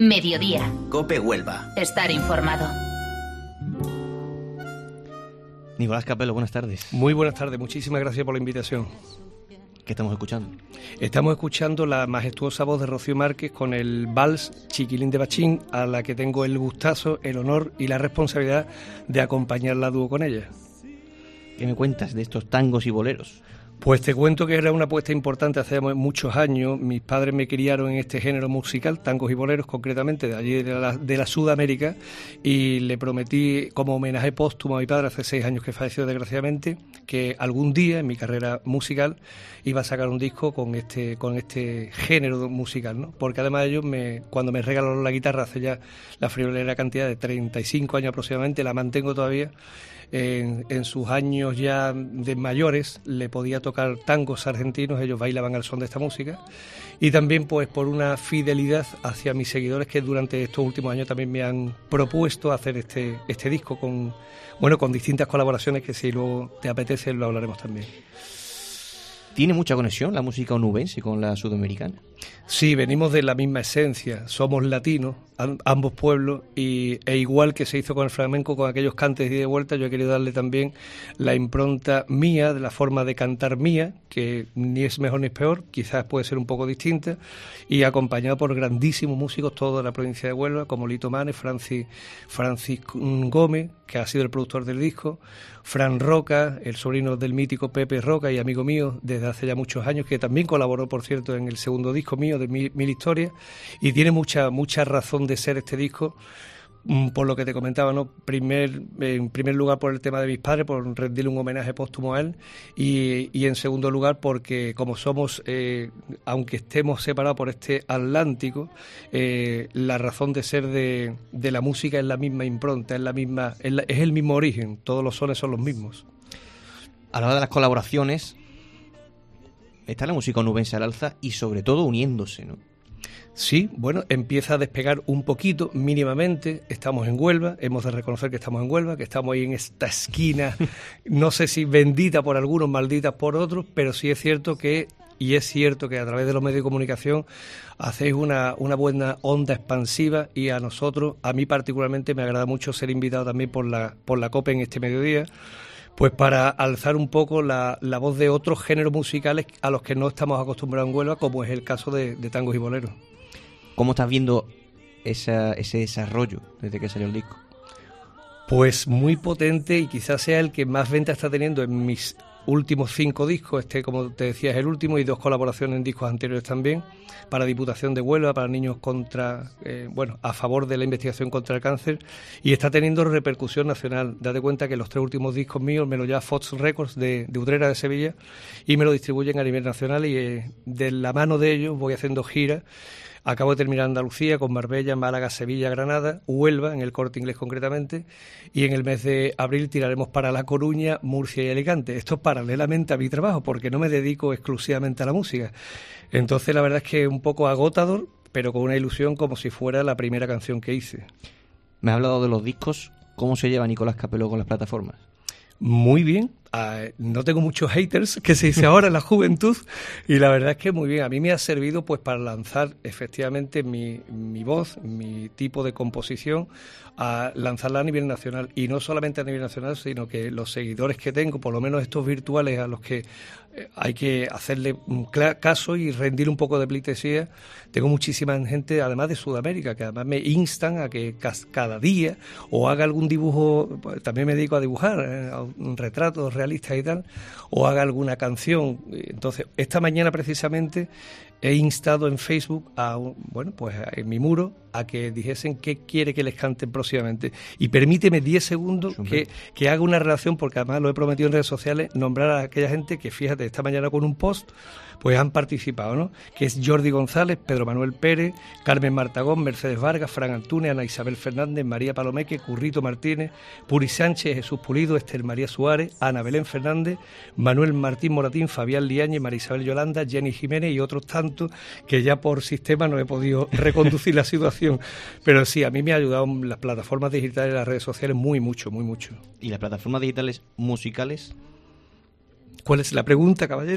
Mediodía. COPE Huelva. Estar informado. Nicolás Capelo, buenas tardes. Muy buenas tardes, muchísimas gracias por la invitación. ¿Qué estamos escuchando? Estamos escuchando la majestuosa voz de Rocío Márquez con el vals Chiquilín de Bachín, a la que tengo el gustazo, el honor y la responsabilidad de acompañarla a dúo con ella. ¿Qué me cuentas de estos tangos y boleros? Pues te cuento que era una apuesta importante hace muchos años. Mis padres me criaron en este género musical, tangos y boleros concretamente, de allí de la Sudamérica, y le prometí como homenaje póstumo a mi padre hace 6 años que falleció desgraciadamente, que algún día en mi carrera musical iba a sacar un disco con este género musical, ¿no? Porque además ellos cuando me regalaron la guitarra hace ya la friolera cantidad de 35 años aproximadamente, la mantengo todavía. En sus años ya de mayores le podía tocar tangos argentinos, ellos bailaban al son de esta música, y también pues por una fidelidad hacia mis seguidores que durante estos últimos años también me han propuesto hacer este disco con distintas colaboraciones que si luego te apetece lo hablaremos también. ¿Tiene mucha conexión la música onubense con la sudamericana? Sí, venimos de la misma esencia, somos latinos, ambos pueblos, e igual que se hizo con el flamenco, con aquellos cantes y de vuelta, yo he querido darle también la impronta mía, de la forma de cantar mía, que ni es mejor ni es peor, quizás puede ser un poco distinta, y acompañado por grandísimos músicos, todos de la provincia de Huelva, como Lito Manes, Francis Gómez, que ha sido el productor del disco, Fran Roca, el sobrino del mítico Pepe Roca y amigo mío desde hace ya muchos años, que también colaboró, por cierto, en el segundo disco mío de Mil Historias, y tiene mucha razón de ser este disco, por lo que te comentaba, ¿no? En primer lugar por el tema de mis padres, por rendirle un homenaje póstumo a él, y en segundo lugar porque como somos, aunque estemos separados por este Atlántico, la razón de ser de la música es la misma impronta, es el mismo origen, todos los sones son los mismos. A la hora de las colaboraciones está la música onubense al alza y sobre todo uniéndose, ¿no? Sí, bueno, empieza a despegar un poquito, mínimamente. Estamos en Huelva, hemos de reconocer que estamos en Huelva, que estamos ahí en esta esquina, no sé si bendita por algunos, maldita por otros, pero sí es cierto que a través de los medios de comunicación hacéis una buena onda expansiva, y a mí particularmente me agrada mucho ser invitado también por la COPE en este mediodía, pues para alzar un poco la voz de otros géneros musicales a los que no estamos acostumbrados en Huelva, como es el caso de tangos y boleros. ¿Cómo estás viendo ese desarrollo desde que salió el disco? Pues muy potente, y quizás sea el que más venta está teniendo en mis últimos 5 discos. Como te decía, es el último, y 2 colaboraciones en discos anteriores también, para Diputación de Huelva, para niños a favor de la investigación contra el cáncer, y está teniendo repercusión nacional. Date cuenta que los 3 últimos discos míos me lo lleva Fox Records de Utrera, de Sevilla, y me lo distribuyen a nivel nacional, y de la mano de ellos voy haciendo giras. Acabo de terminar Andalucía con Marbella, Málaga, Sevilla, Granada, Huelva, en el Corte Inglés concretamente, y en el mes de abril tiraremos para La Coruña, Murcia y Alicante. Esto paralelamente a mi trabajo, porque no me dedico exclusivamente a la música. Entonces la verdad es que es un poco agotador, pero con una ilusión como si fuera la primera canción que hice. Me has hablado de los discos. ¿Cómo se lleva Nicolás Capelo con las plataformas? Muy bien. No tengo muchos haters, que se dice ahora en la juventud, y la verdad es que muy bien. A mí me ha servido pues para lanzar efectivamente mi voz, mi tipo de composición, a lanzarla a nivel nacional, y no solamente a nivel nacional, sino que los seguidores que tengo, por lo menos estos virtuales a los que hay que hacerle caso y rendir un poco de pleitesía. Tengo muchísima gente, además de Sudamérica, que además me instan a que cada día o haga algún dibujo. También me dedico a dibujar, retratos realistas y tal, o haga alguna canción. Entonces, esta mañana precisamente he instado en Facebook en mi muro, a que dijesen qué quiere que les canten próximamente. Y permíteme 10 segundos que haga una relación, porque además lo he prometido en redes sociales, nombrar a aquella gente que, fíjate, esta mañana con un post, pues han participado, ¿no? Que es Jordi González, Pedro Manuel Pérez, Carmen Martagón, Mercedes Vargas, Fran Antúnez, Ana Isabel Fernández, María Palomeque, Currito Martínez, Puri Sánchez, Jesús Pulido, Esther María Suárez, Ana Belén Fernández, Manuel Martín Moratín, Fabián Liañez, María Isabel Yolanda, Jenny Jiménez y otros tantos que ya por sistema no he podido reconducir la situación. Pero sí, a mí me ha ayudado las plataformas digitales y las redes sociales muy mucho. ¿Y las plataformas digitales musicales? ¿Cuál es la pregunta, caballero?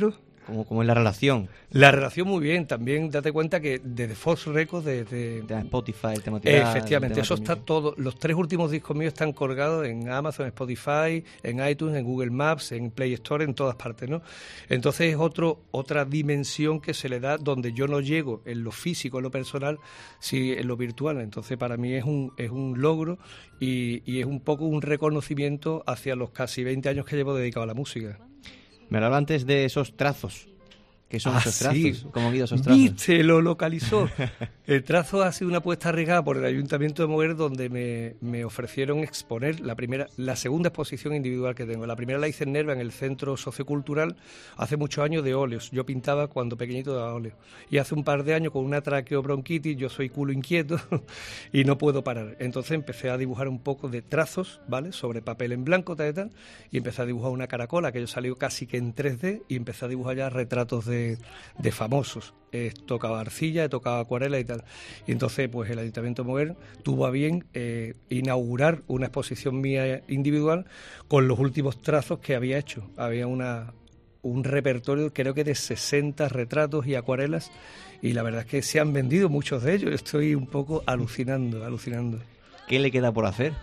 ¿Cómo es la relación? La relación muy bien, también date cuenta que desde Fox Records, de Spotify, el tema teatral, efectivamente, el tema eso está todo, los 3 últimos discos míos están colgados en Amazon, Spotify, en iTunes, en Google Maps, en Play Store, en todas partes, ¿no? Entonces es otra dimensión que se le da donde yo no llego en lo físico, en lo personal, sí en lo virtual. Entonces para mí es un logro y es un poco un reconocimiento hacia los casi 20 años que llevo dedicado a la música. Me hablaba antes de esos trazos. ¿Qué son esos trazos? Sí. ¿Cómo han ido esos trazos? ¡Viste! Lo localizó. El trazo ha sido una apuesta arriesgada por el Ayuntamiento de Moguer, donde me ofrecieron exponer la segunda exposición individual que tengo. La primera la hice en Nerva, en el Centro Sociocultural, hace muchos años, de óleos. Yo pintaba cuando pequeñito de óleo. Y hace un par de años, con una traqueobronquitis, yo soy culo inquieto y no puedo parar. Entonces empecé a dibujar un poco de trazos, ¿vale?, sobre papel en blanco, tal, y empecé a dibujar una caracola, que yo salió casi que en 3D, y empecé a dibujar ya retratos de famosos. He tocado arcilla, he tocado acuarela y tal. Y entonces, pues el Ayuntamiento de Moguer tuvo a bien inaugurar una exposición mía individual con los últimos trazos que había hecho. Había un repertorio, creo que de 60 retratos y acuarelas, y la verdad es que se han vendido muchos de ellos. Estoy un poco alucinando. ¿Qué le queda por hacer?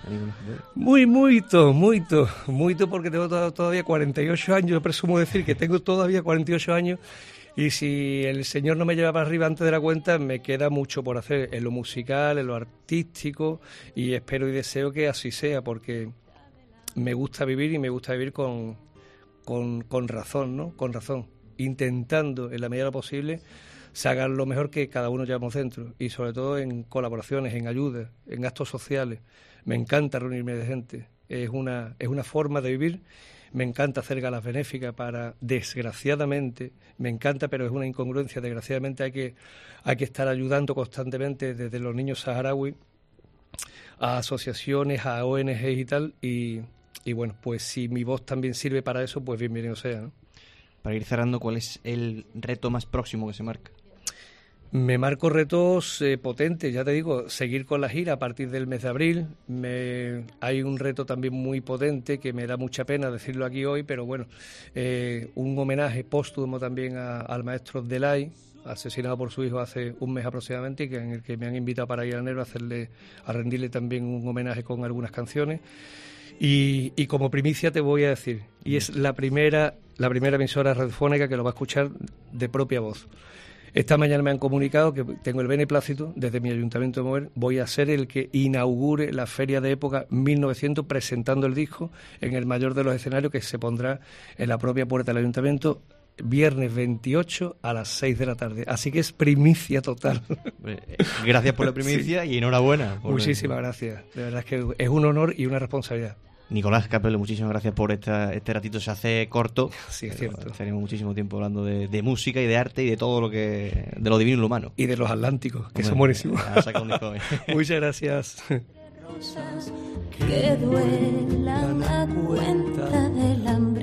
Mucho, porque tengo todavía 48 años. Yo presumo decir que tengo todavía 48 años. Y si el Señor no me lleva para arriba antes de la cuenta, me queda mucho por hacer en lo musical, en lo artístico, y espero y deseo que así sea, porque me gusta vivir, y me gusta vivir con razón, ¿no? Con razón, intentando en la medida de lo posible sacar lo mejor que cada uno llevamos dentro, y sobre todo en colaboraciones, en ayudas, en actos sociales. Me encanta reunirme de gente, es una forma de vivir. Me encanta hacer galas benéficas desgraciadamente, me encanta, pero es una incongruencia, desgraciadamente hay que estar ayudando constantemente, desde los niños saharauis a asociaciones, a ONG y tal, y bueno, pues si mi voz también sirve para eso, pues bienvenido sea, ¿no? Para ir cerrando, ¿cuál es el reto más próximo que se marca? Me marco retos potentes, ya te digo, seguir con la gira a partir del mes de abril. Hay un reto también muy potente que me da mucha pena decirlo aquí hoy, pero bueno, un homenaje póstumo también al maestro Delay, asesinado por su hijo hace un mes aproximadamente, y en el que me han invitado para ir a Nerva a rendirle también un homenaje con algunas canciones. Y como primicia te voy a decir, y es la primera emisora radiofónica que lo va a escuchar de propia voz. Esta mañana me han comunicado que tengo el beneplácito desde mi Ayuntamiento de Moguer. Voy a ser el que inaugure la Feria de Época 1900 presentando el disco en el mayor de los escenarios, que se pondrá en la propia puerta del Ayuntamiento viernes 28 a las 6 de la tarde. Así que es primicia total. Gracias por la primicia, sí. Y enhorabuena. Muchísimas gracias. De verdad es que es un honor y una responsabilidad. Nicolás Capelo, muchísimas gracias por este ratito. Se hace corto. Sí, es cierto. Tenemos muchísimo tiempo hablando de música y de arte y de todo de lo divino y lo humano. Y de los atlánticos, que son buenísimos. Muchas gracias. Que duela la cuenta del hambre.